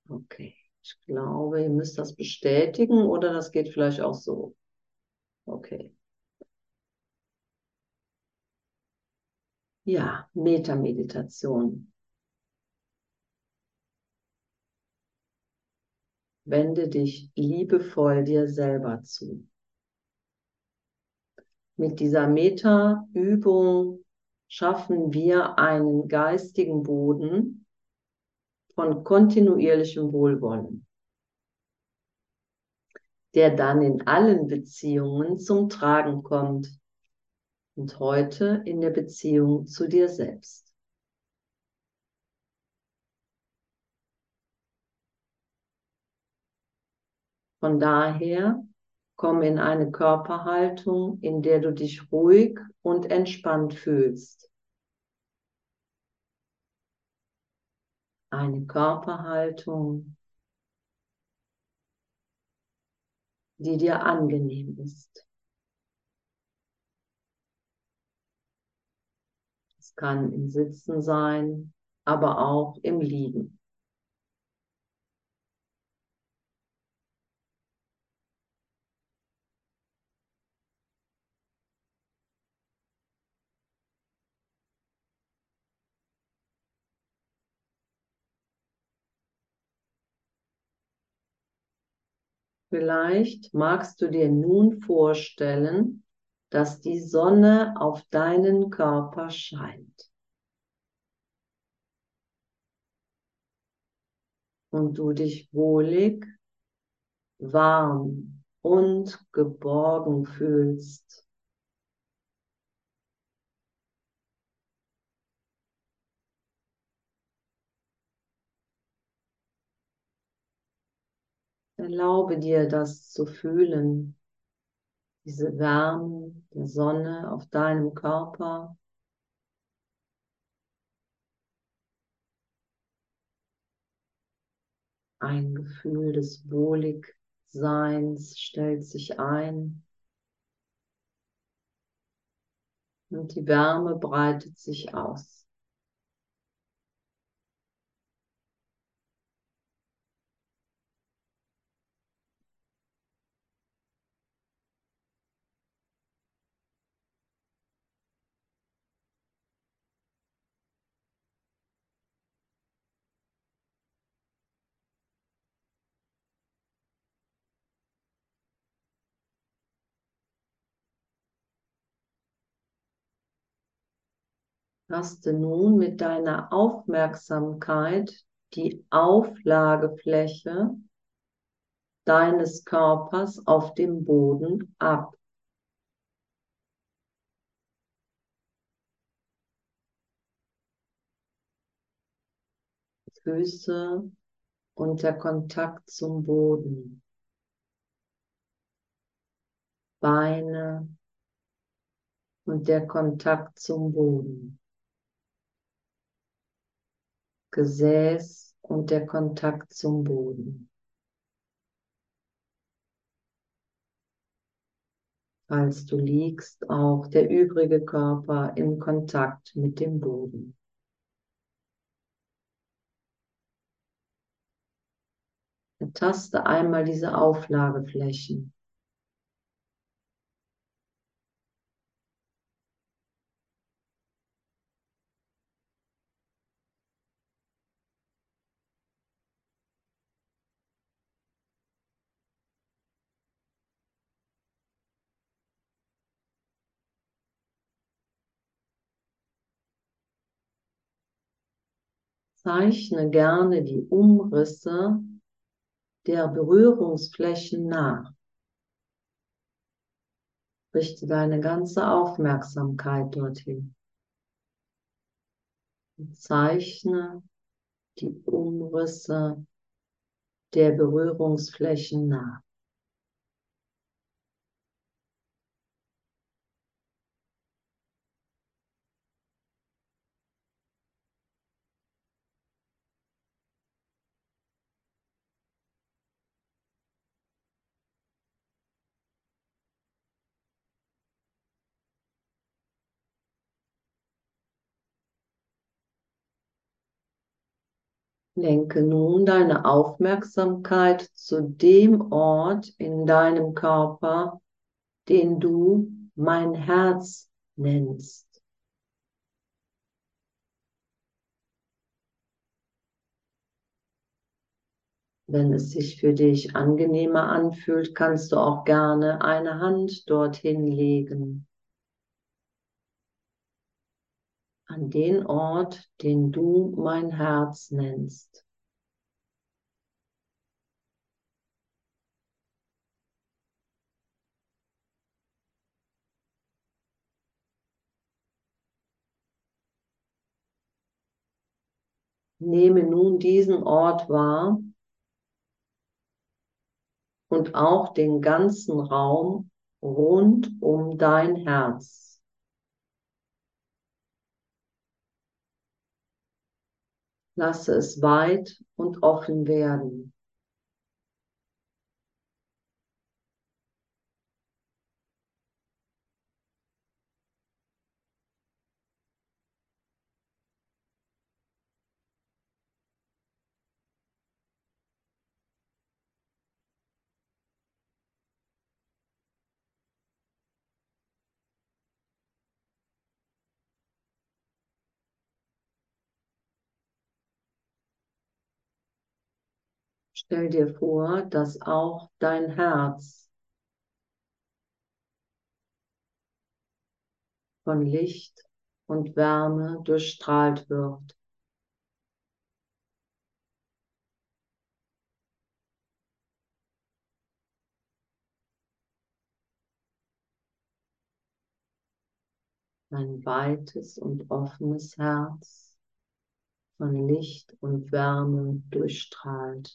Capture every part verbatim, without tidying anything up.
Okay. Ich glaube, ihr müsst das bestätigen oder das geht vielleicht auch so. Okay. Ja, Metameditation. Wende dich liebevoll dir selber zu. Mit dieser Meta-Übung schaffen wir einen geistigen Boden von kontinuierlichem Wohlwollen, der dann in allen Beziehungen zum Tragen kommt und heute in der Beziehung zu dir selbst. Von daher komm in eine Körperhaltung, in der du dich ruhig und entspannt fühlst. Eine Körperhaltung, die dir angenehm ist. Es kann im Sitzen sein, aber auch im Liegen. Vielleicht magst du dir nun vorstellen, dass die Sonne auf deinen Körper scheint und du dich wohlig, warm und geborgen fühlst. Erlaube dir, das zu fühlen, diese Wärme der Sonne auf deinem Körper. Ein Gefühl des Wohligseins stellt sich ein und die Wärme breitet sich aus. Taste nun mit deiner Aufmerksamkeit die Auflagefläche deines Körpers auf dem Boden ab. Füße und der Kontakt zum Boden, Beine und der Kontakt zum Boden, Gesäß und der Kontakt zum Boden. Falls du liegst, auch der übrige Körper im Kontakt mit dem Boden. Ertaste einmal diese Auflageflächen. Zeichne gerne die Umrisse der Berührungsflächen nach. Richte deine ganze Aufmerksamkeit dorthin. Zeichne die Umrisse der Berührungsflächen nach. Lenke nun deine Aufmerksamkeit zu dem Ort in deinem Körper, den du mein Herz nennst. Wenn es sich für dich angenehmer anfühlt, kannst du auch gerne eine Hand dorthin legen, an den Ort, den du mein Herz nennst. Nehme nun diesen Ort wahr und auch den ganzen Raum rund um dein Herz. Lasse es weit und offen werden. Stell dir vor, dass auch dein Herz von Licht und Wärme durchstrahlt wird. Ein weites und offenes Herz, von Licht und Wärme durchstrahlt.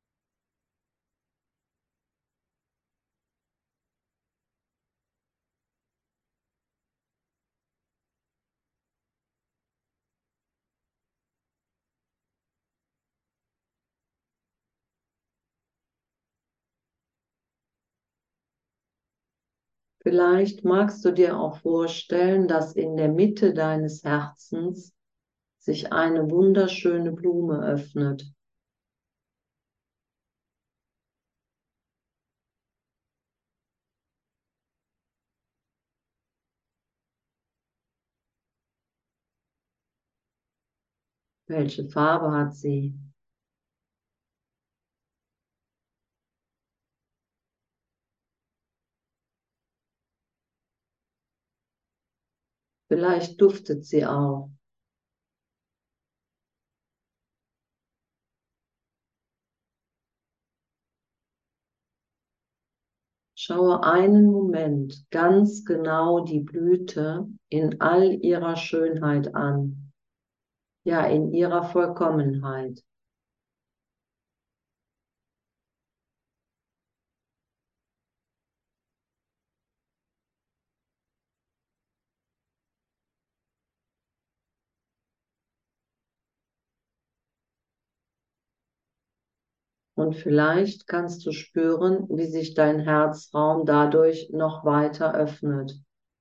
Vielleicht magst du dir auch vorstellen, dass in der Mitte deines Herzens sich eine wunderschöne Blume öffnet. Welche Farbe hat sie? Vielleicht duftet sie auch. Schaue einen Moment ganz genau die Blüte in all ihrer Schönheit an, ja in ihrer Vollkommenheit. Und vielleicht kannst du spüren, wie sich dein Herzraum dadurch noch weiter öffnet.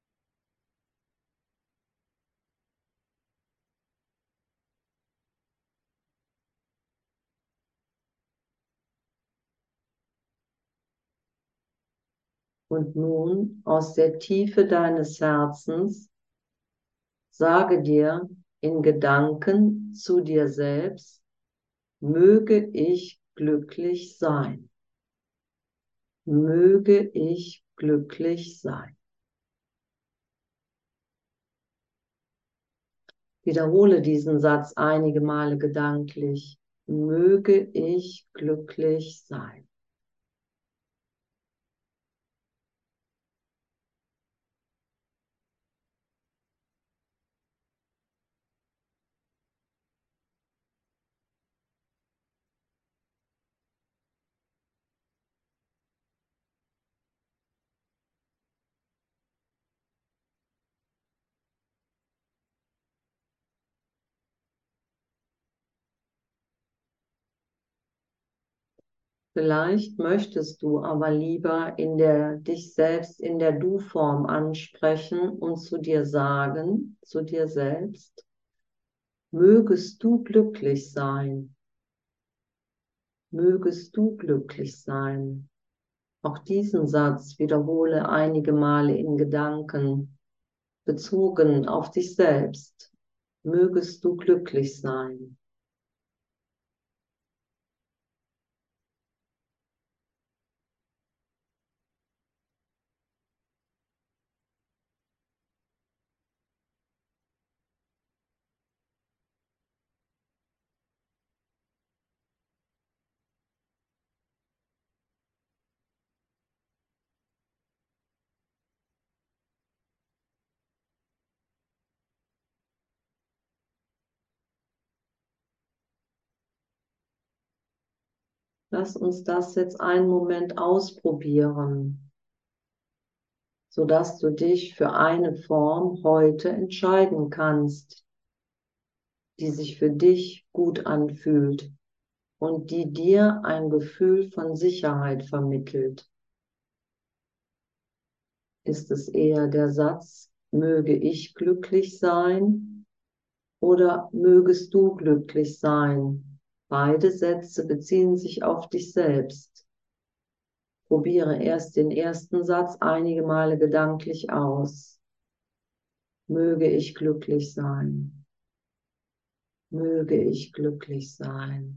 Und nun aus der Tiefe deines Herzens sage dir in Gedanken zu dir selbst: Möge ich glücklich sein. Möge ich glücklich sein. Wiederhole diesen Satz einige Male gedanklich. Möge ich glücklich sein. Vielleicht möchtest du aber lieber in der, dich selbst in der Du-Form ansprechen und zu dir sagen, zu dir selbst: Mögest du glücklich sein. Mögest du glücklich sein. Auch diesen Satz wiederhole einige Male in Gedanken, bezogen auf dich selbst. Mögest du glücklich sein. Lass uns das jetzt einen Moment ausprobieren, sodass du dich für eine Form heute entscheiden kannst, die sich für dich gut anfühlt und die dir ein Gefühl von Sicherheit vermittelt. Ist es eher der Satz, möge ich glücklich sein oder mögest du glücklich sein? Beide Sätze beziehen sich auf dich selbst. Probiere erst den ersten Satz einige Male gedanklich aus. Möge ich glücklich sein. Möge ich glücklich sein.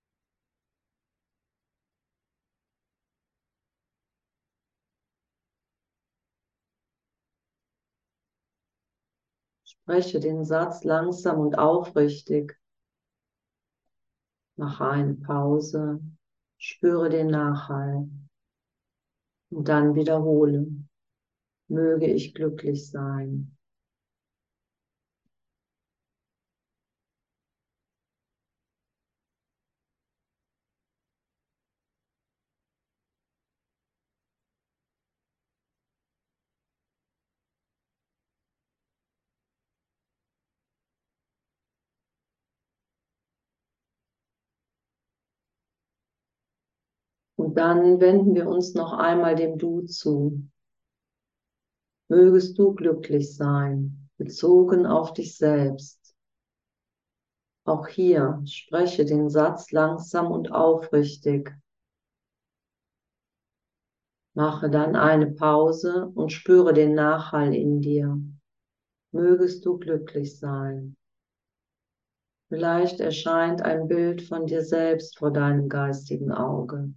Spreche den Satz langsam und aufrichtig. Mache eine Pause. Spüre den Nachhall. Und dann wiederhole. Möge ich glücklich sein. Und dann wenden wir uns noch einmal dem Du zu. Mögest du glücklich sein, bezogen auf dich selbst. Auch hier spreche den Satz langsam und aufrichtig. Mache dann eine Pause und spüre den Nachhall in dir. Mögest du glücklich sein. Vielleicht erscheint ein Bild von dir selbst vor deinem geistigen Auge.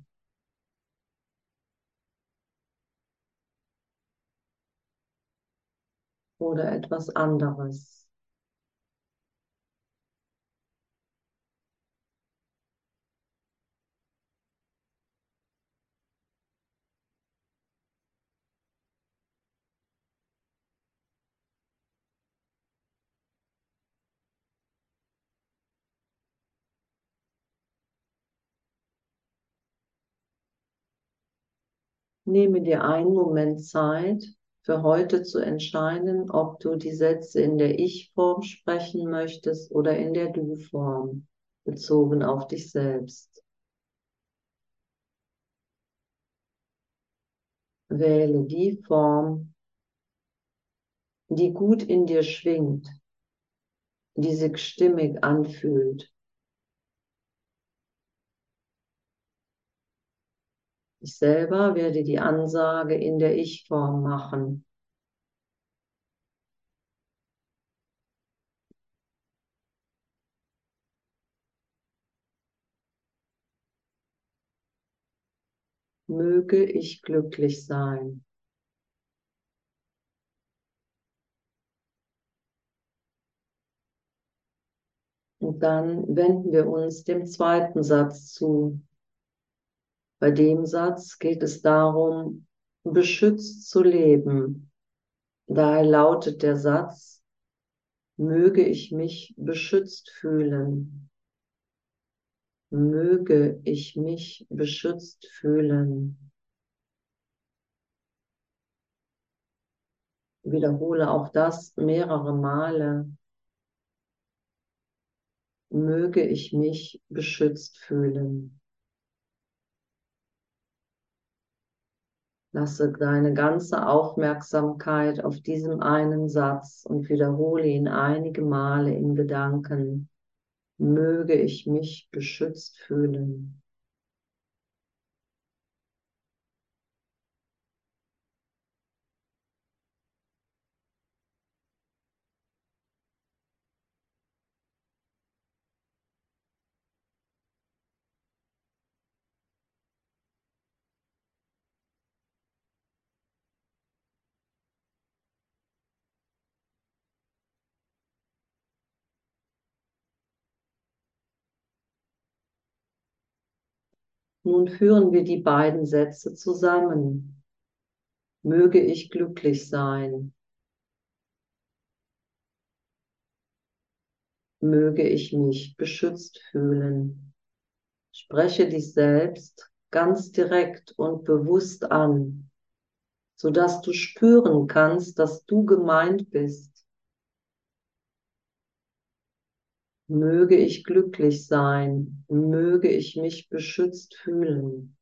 Oder etwas anderes. Nehme dir einen Moment Zeit, für heute zu entscheiden, ob du die Sätze in der Ich-Form sprechen möchtest oder in der Du-Form, bezogen auf dich selbst. Wähle die Form, die gut in dir schwingt, die sich stimmig anfühlt. Ich selber werde die Ansage in der Ich-Form machen. Möge ich glücklich sein. Und dann wenden wir uns dem zweiten Satz zu. Bei dem Satz geht es darum, beschützt zu leben. Daher lautet der Satz, möge ich mich beschützt fühlen. Möge ich mich beschützt fühlen. Wiederhole auch das mehrere Male. Möge ich mich beschützt fühlen. Lasse deine ganze Aufmerksamkeit auf diesem einen Satz und wiederhole ihn einige Male in Gedanken. Möge ich mich beschützt fühlen. Nun führen wir die beiden Sätze zusammen. Möge ich glücklich sein. Möge ich mich beschützt fühlen. Spreche dich selbst ganz direkt und bewusst an, sodass du spüren kannst, dass du gemeint bist. Möge ich glücklich sein. Möge ich mich beschützt fühlen.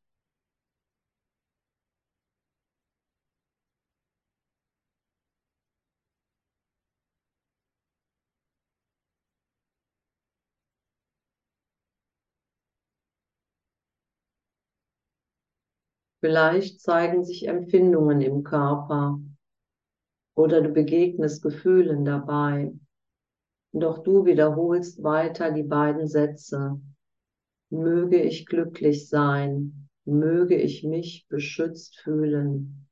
Vielleicht zeigen sich Empfindungen im Körper oder du begegnest Gefühlen dabei. Doch du wiederholst weiter die beiden Sätze. Möge ich glücklich sein. Möge ich mich beschützt fühlen.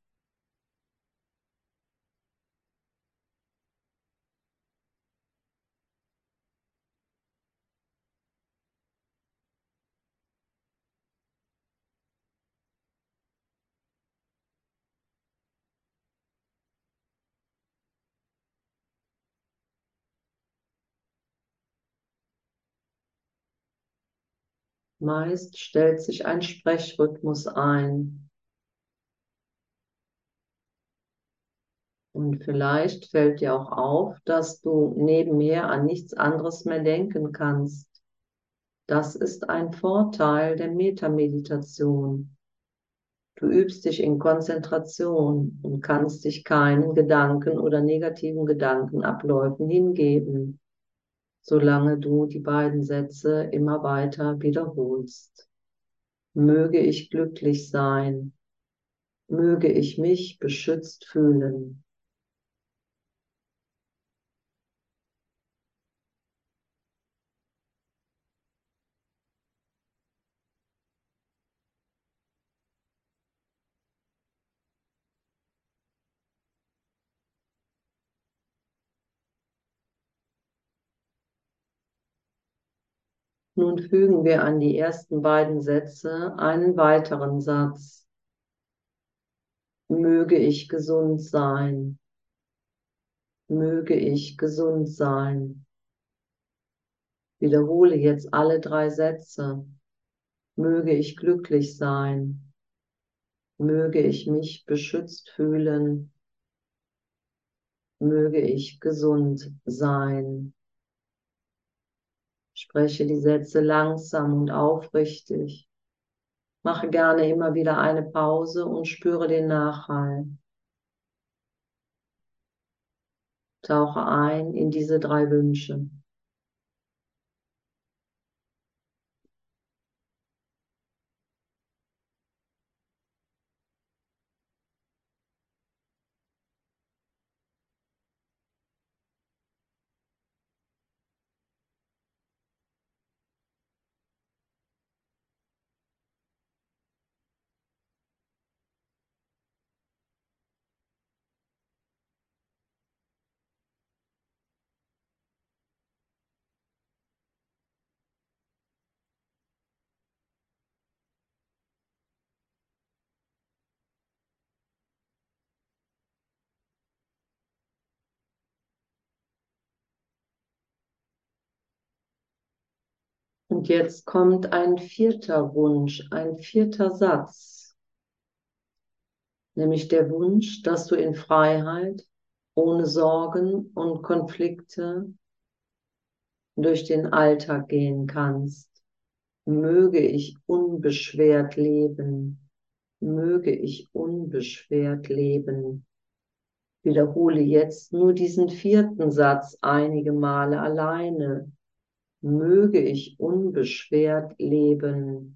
Meist stellt sich ein Sprechrhythmus ein. Und vielleicht fällt dir auch auf, dass du nebenher an nichts anderes mehr denken kannst. Das ist ein Vorteil der Metameditation. Du übst dich in Konzentration und kannst dich keinen Gedanken oder negativen Gedankenabläufen hingeben, solange du die beiden Sätze immer weiter wiederholst. Möge ich glücklich sein. Möge ich mich beschützt fühlen. Nun fügen wir an die ersten beiden Sätze einen weiteren Satz. Möge ich gesund sein. Möge ich gesund sein. Wiederhole jetzt alle drei Sätze. Möge ich glücklich sein. Möge ich mich beschützt fühlen. Möge ich gesund sein. Spreche die Sätze langsam und aufrichtig. Mache gerne immer wieder eine Pause und spüre den Nachhall. Tauche ein in diese drei Wünsche. Und jetzt kommt ein vierter Wunsch, ein vierter Satz, nämlich der Wunsch, dass du in Freiheit, ohne Sorgen und Konflikte durch den Alltag gehen kannst. Möge ich unbeschwert leben. Möge ich unbeschwert leben. Wiederhole jetzt nur diesen vierten Satz einige Male alleine. Möge ich unbeschwert leben.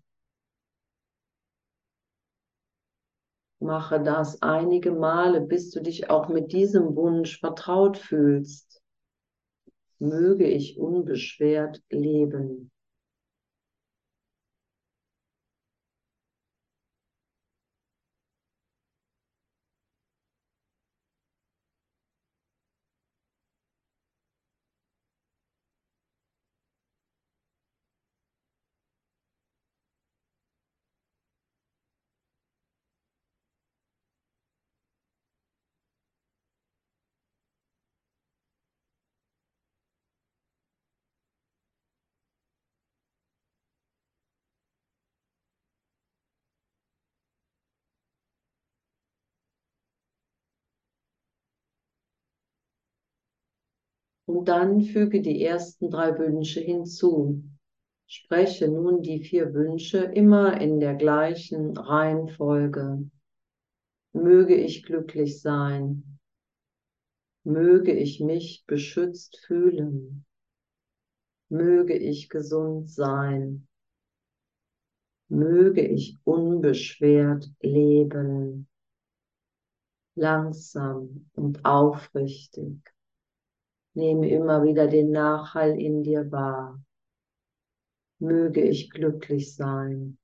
Mache das einige Male, bis du dich auch mit diesem Wunsch vertraut fühlst. Möge ich unbeschwert leben. Und dann füge die ersten drei Wünsche hinzu. Spreche nun die vier Wünsche immer in der gleichen Reihenfolge. Möge ich glücklich sein. Möge ich mich beschützt fühlen. Möge ich gesund sein. Möge ich unbeschwert leben. Langsam und aufrichtig. Nehme immer wieder den Nachhall in dir wahr. Möge ich glücklich sein.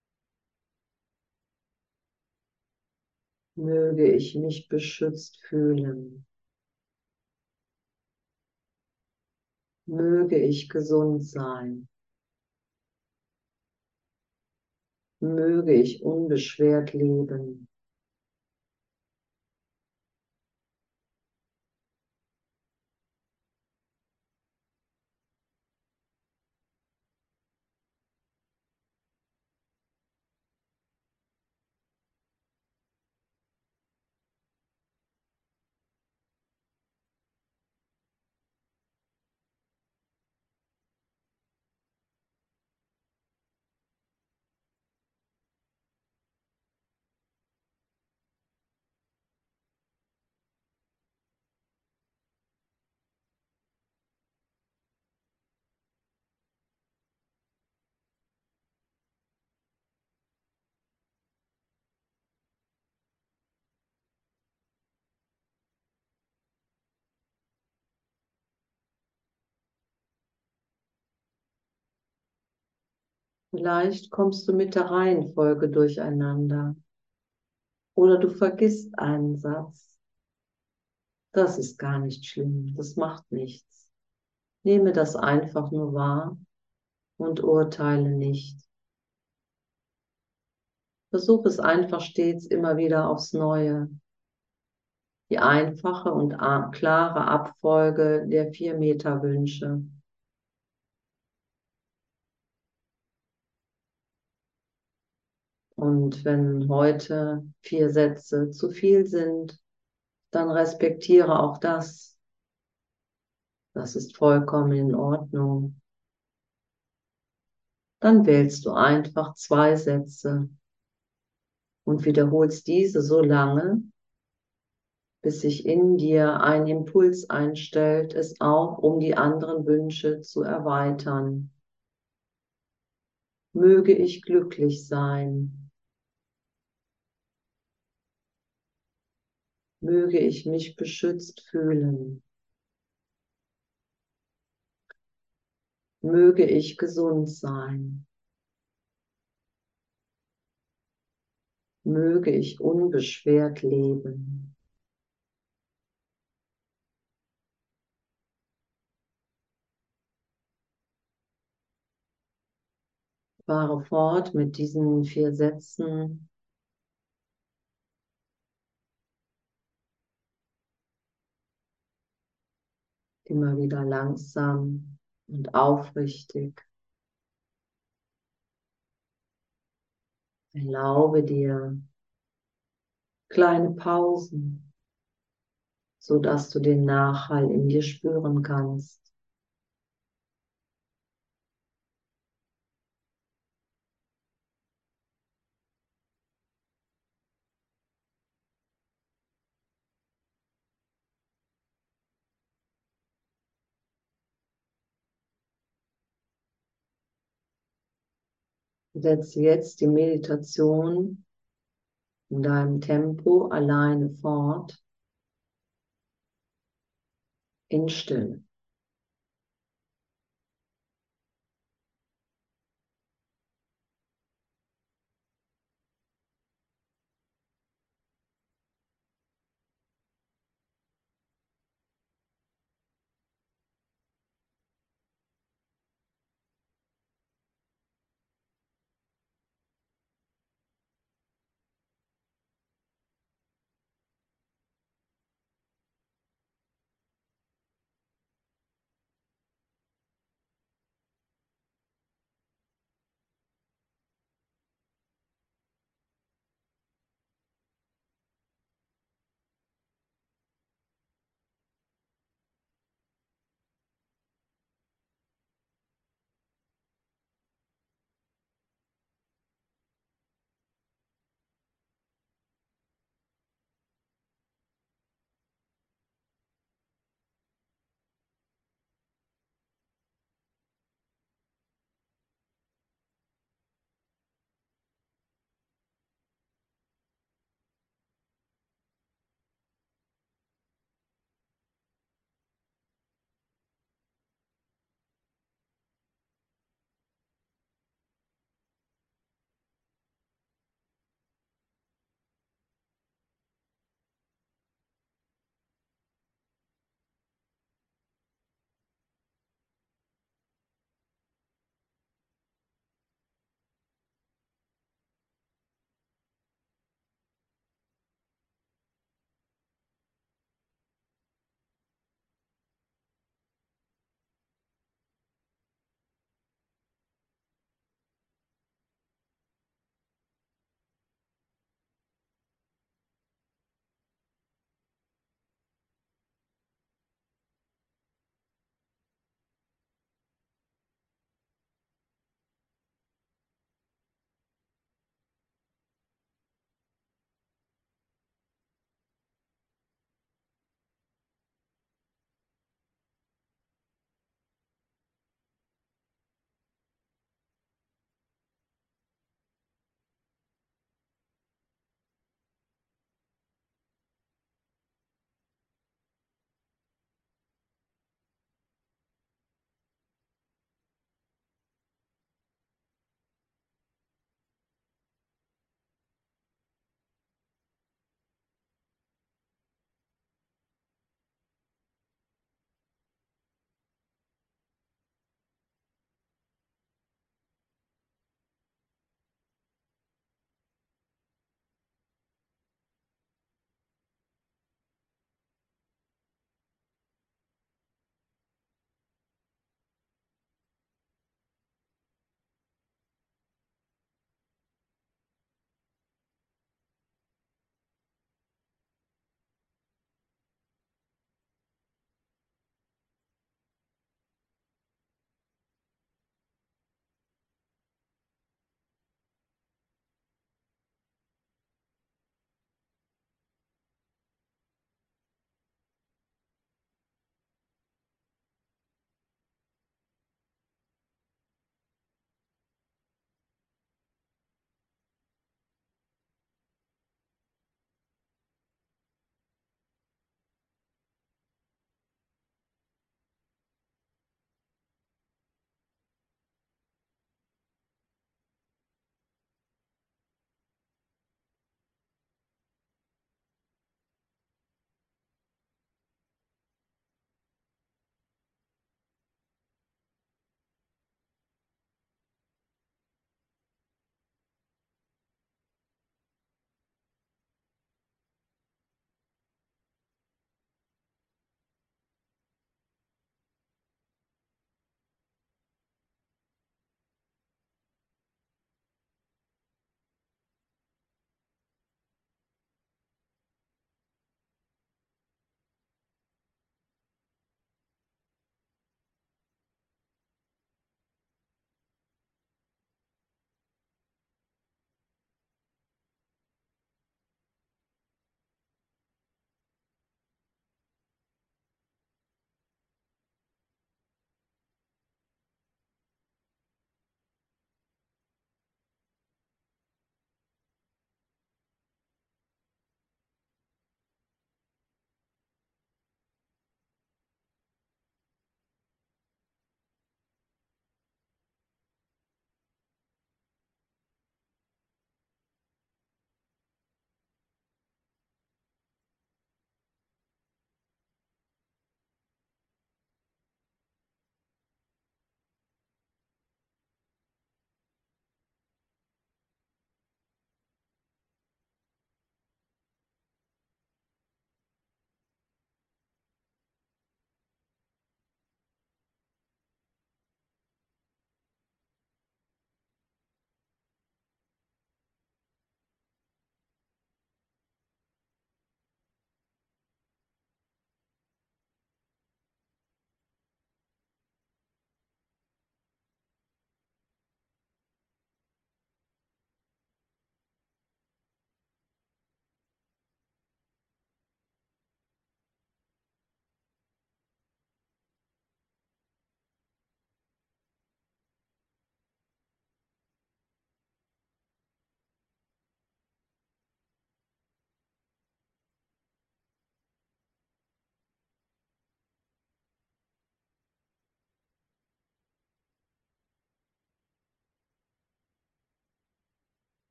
Möge ich mich beschützt fühlen. Möge ich gesund sein. Möge ich unbeschwert leben. Vielleicht kommst du mit der Reihenfolge durcheinander oder du vergisst einen Satz. Das ist gar nicht schlimm, das macht nichts. Nehme das einfach nur wahr und urteile nicht. Versuch es einfach stets immer wieder aufs Neue. Die einfache und a- klare Abfolge der vier Meterwünsche. Und wenn heute vier Sätze zu viel sind, dann respektiere auch das. Das ist vollkommen in Ordnung. Dann wählst du einfach zwei Sätze und wiederholst diese so lange, bis sich in dir ein Impuls einstellt, es auch um die anderen Wünsche zu erweitern. Möge ich glücklich sein. Möge ich mich beschützt fühlen. Möge ich gesund sein. Möge ich unbeschwert leben. Fahre fort mit diesen vier Sätzen. Immer wieder langsam und aufrichtig. Erlaube dir kleine Pausen, so dass du den Nachhall in dir spüren kannst. Setze jetzt die Meditation in deinem Tempo alleine fort, in Stille.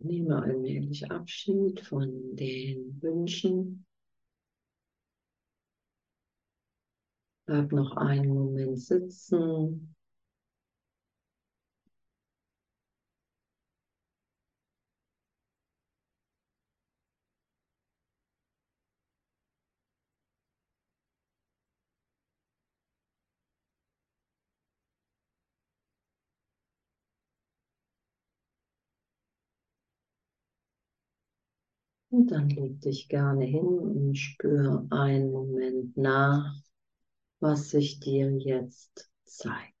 Nehme allmählich Abschied von den Wünschen. Bleib noch einen Moment sitzen. Und dann leg dich gerne hin und spür einen Moment nach, was sich dir jetzt zeigt.